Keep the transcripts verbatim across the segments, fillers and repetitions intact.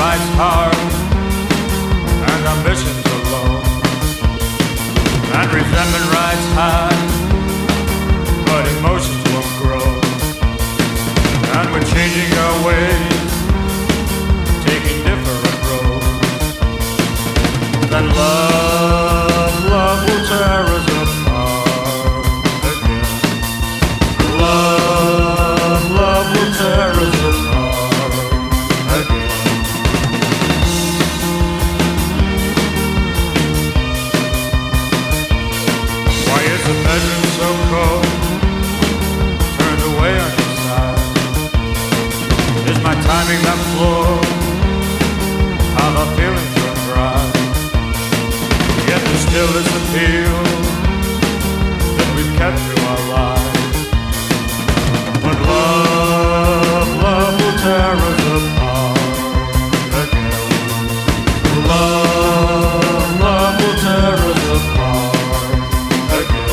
rides hard, and ambitions are low, and resentment rides high, but emotions won't grow. And we're changing our ways, taking different roads. Then love, love will tear us apart again. Love, love will tear us apart again. Why is the bedroom so cold? Turned away on your side. Is my timing that floor? How the feelings run dry. Yet there still is appeal that we've kept through our lives. But love, love will tear us apart again. Love, love will tear us apart again.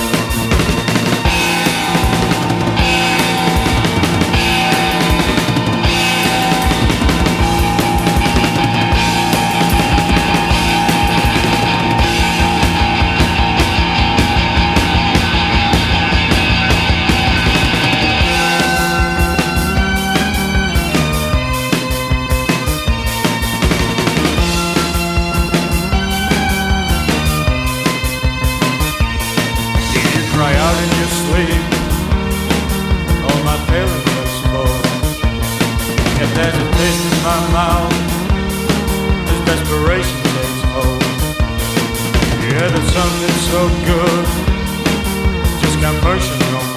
Cry out in your sleep, all my failings exposed. If there's a taste in my mouth, this desperation takes hold. Yeah, there's something so good, just can't push it no more.